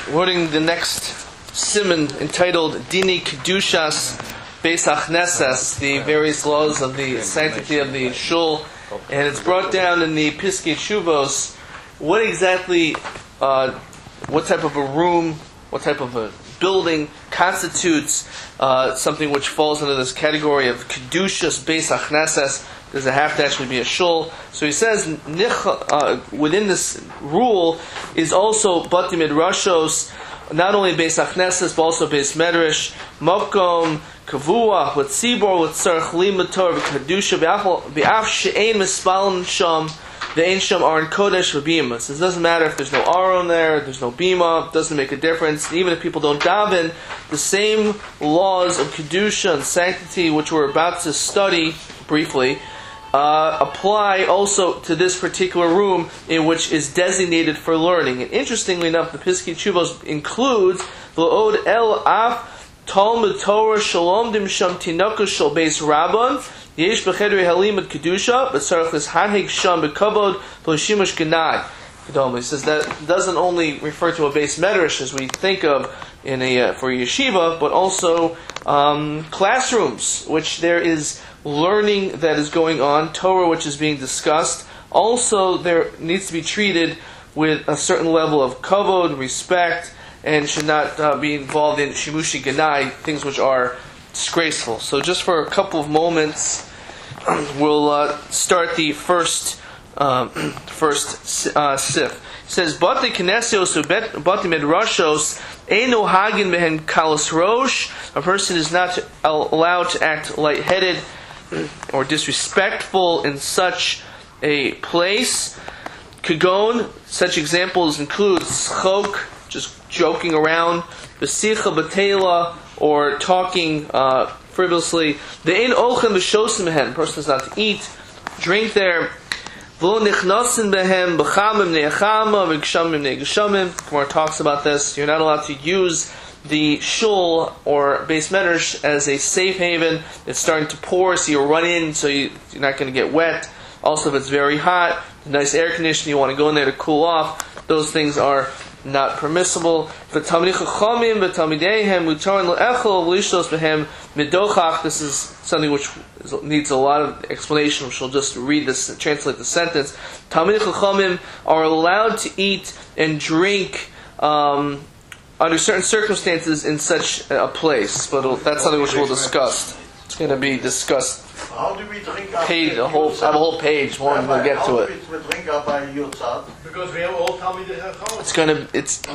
Reading the next siman entitled Dini Kedushas Beis HaKnesses, the various laws of the sanctity of the shul, and it's brought down in the Piskei Teshuvos. What exactly, what type of a room, what type of a building constitutes something which falls under this category of Kedushas Beis HaKnesses? Does it have to actually be a shul? So he says, within this rule is also Bati Midrashos, not only Beis HaKnesses, but also Beis Medrash, Mokom, Kavua, L'tzibor, L'tzarech, Limator, V'kedusha, V'af she'ein mispalin sham, V'ein sham aron kodesh v'bima. So it doesn't matter if there's no aron there, there's no bima, it doesn't make a difference. Even if people don't daven, the same laws of Kedusha and sanctity, which we're about to study briefly, apply also to this particular room in which is designated for learning. And interestingly enough, the Piskei Teshuvos includes L'od el af Talmud Torah Shalom dim sham tinakus shal beis Rabban yesh b'chedrei halimud kedusha b'tzarech l'hanhig sham b'kavod v'lishimush genai. He says that doesn't only refer to a beis medrash as we think of in for yeshiva, but also classrooms, which there is learning that is going on, Torah which is being discussed. Also, there needs to be treated with a certain level of kavod, respect, and should not be involved in shimushi ganai, things which are disgraceful. So just for a couple of moments, we'll start the first sif. It says, Bati kinesios bati midrashos eno hagin behen kalos rosh. A person is not allowed to act lightheaded or disrespectful in such a place. Kagon, such examples include schok, just joking around, besicha batela, or talking frivolously. Ve'ein ochem v'shosim behen, person is not to eat, drink there. V'lo nichnasin behem b'chamim ne'achama v'gshamim ne'geshamim. Gemara talks about this. You're not allowed to use the shul or Beis Medrash as a safe haven. It's starting to pour, so you'll run in, so you're not going to get wet. Also, if it's very hot, nice air conditioning, you want to go in there to cool off, those things are not permissible. This is something which needs a lot of explanation, which we'll just read this and translate the sentence. Talmidei Chachamim are allowed to eat and drink under certain circumstances in such a place, but that's something which we'll discuss. It's going to be discussed. How do we drink I have a whole page. We'll get to it. Because we have all Talmidei Chachamim.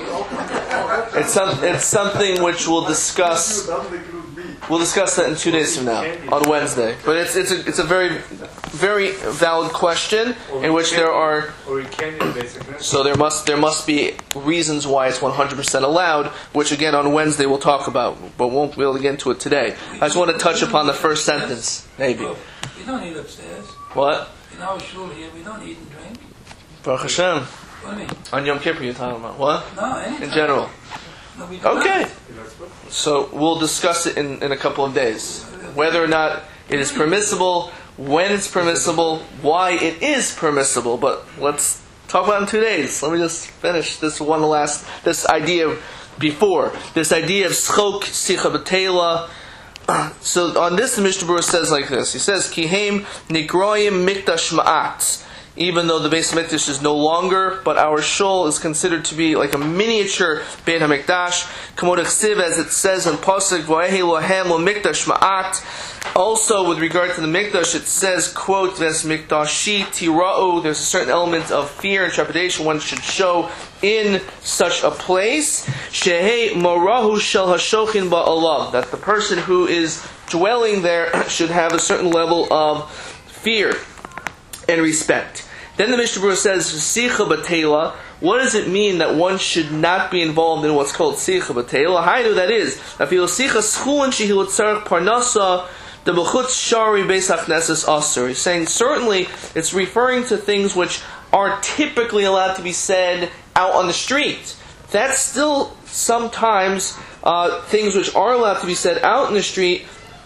It's something which we'll discuss. We'll discuss that in 2 days from now, on Wednesday. But it's a very, very valid question in which there are. So there must be reasons why it's 100% allowed, which again on Wednesday we'll talk about, but won't be able to get into it today. I just want to touch upon the first sentence, maybe. We don't eat upstairs. What? In our shul here, we don't eat and drink. Baruch Hashem. What do you mean? On Yom Kippur you're talking about. What? No, anytime. In general. No, we do Okay. not. So we'll discuss it in a couple of days. Whether or not it is permissible, when it's permissible, why it is permissible. But let's talk about it in 2 days. Let me just finish this this idea before. This idea of schok, sicha b'teila. So on this, the Mishnah Berurah says like this. He says, Kihem nigroim mikdash ma'at. Even though the Beis HaMikdash is no longer, but our shul is considered to be like a miniature Beit HaMikdash. Kamod Chsiv, as it says in Pasuk, V'ahi lohem mikdash ma'at. Also, with regard to the Mikdash, it says, quote, Ves Mikdashi tira'u. There's a certain element of fear and trepidation one should show in such a place. Shehei morahu shel hashochin ba'alav. That the person who is dwelling there should have a certain level of fear and respect. Then the Mishnah Berurah says, Sicha b'teila. What does it mean that one should not be involved in what's called Sicha b'teila? Hainu, that is, Afil Sicha schulin shehi l'tzarech parnasa the b'chutz shari beis HaKnesses asur. He's saying certainly it's referring to things which are typically allowed to be said out on the street. That's still sometimes things which are allowed to be said out in the street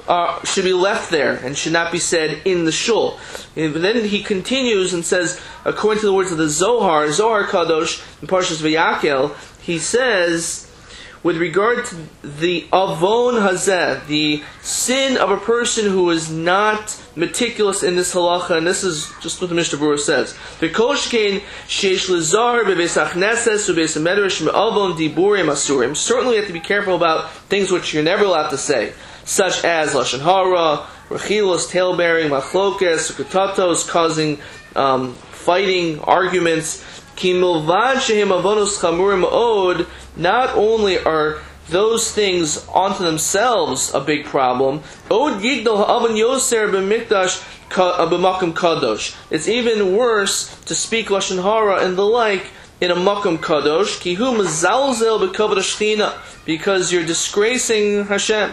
should be left there and should not be said in the shul. And then he continues and says, according to the words of the Zohar Kadosh in Parshas Vayakel, he says, with regard to the avon hazeh, the sin of a person who is not meticulous in this halacha, and this is just what the Mishnah Berurah says. Certainly you have to be careful about things which you're never allowed to say, such as lashon hara, rechilos, tailbearing, machlokes, kutatos, causing fighting, arguments. Not only are those things onto themselves a big problem, it's even worse to speak lashon hara and the like in a makom kadosh, because you're disgracing Hashem.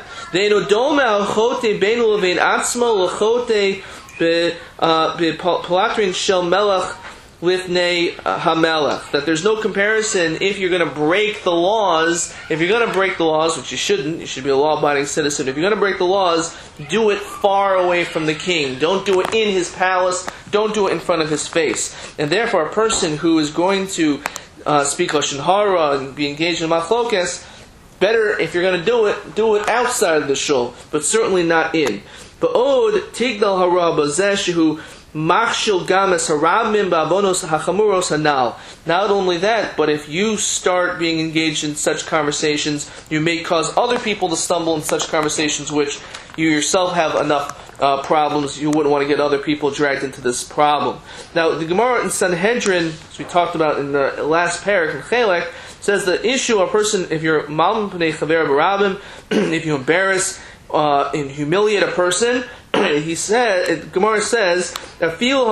That there's no comparison if you're going to break the laws. If you're going to break the laws, which you shouldn't, you should be a law-abiding citizen. If you're going to break the laws, do it far away from the king. Don't do it in his palace. Don't do it in front of his face. And therefore, a person who is going to speak lashon hara and be engaged in machlokes, better, if you're going to do it outside of the shul, but certainly not in. Ba'od tigdal hara bazeshu machshil games harabim ba'avonos hachamuros hanal. Not only that, but if you start being engaged in such conversations, you may cause other people to stumble in such conversations which you yourself have enough problems. You wouldn't want to get other people dragged into this problem. Now, the Gemara in Sanhedrin, as we talked about in the last parak in Chelek, says the issue of a person, if you're malm pnei chaver barabim, if you embarrass and humiliate a person, Gemara says, if you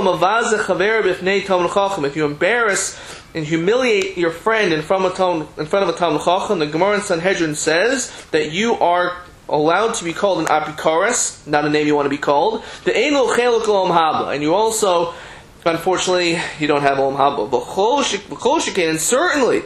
embarrass and humiliate your friend in front of a Talmid Chacham, the Gemara in Sanhedrin says that you are allowed to be called an apikaris, not a name you want to be called. The Eino Cheluk Olam Haba, and you also, unfortunately, you don't have Olam Haba. And certainly,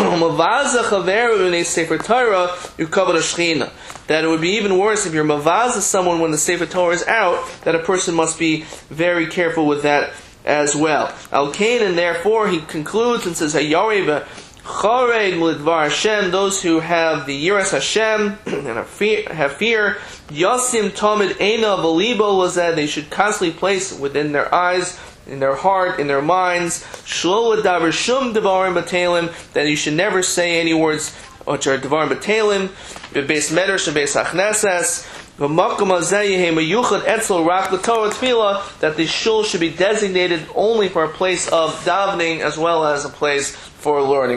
that it would be even worse if you're mavaza someone when the Sefer Torah is out, that a person must be very careful with that as well. Al-Kain, and therefore he concludes and says, Hayareva Chared Lidvar Hashem, those who have the Yiras Hashem and have fear, Yasim Tamid Eina V'Libo Lazeh, they should constantly place within their eyes, in their heart, in their minds, Shlo L'Davar Shum Devarim B'Talim, that you should never say any words which are Devarim B'Talim, B'Beis Medrash and Beis Hachneses, that the shul should be designated only for a place of davening as well as a place for learning.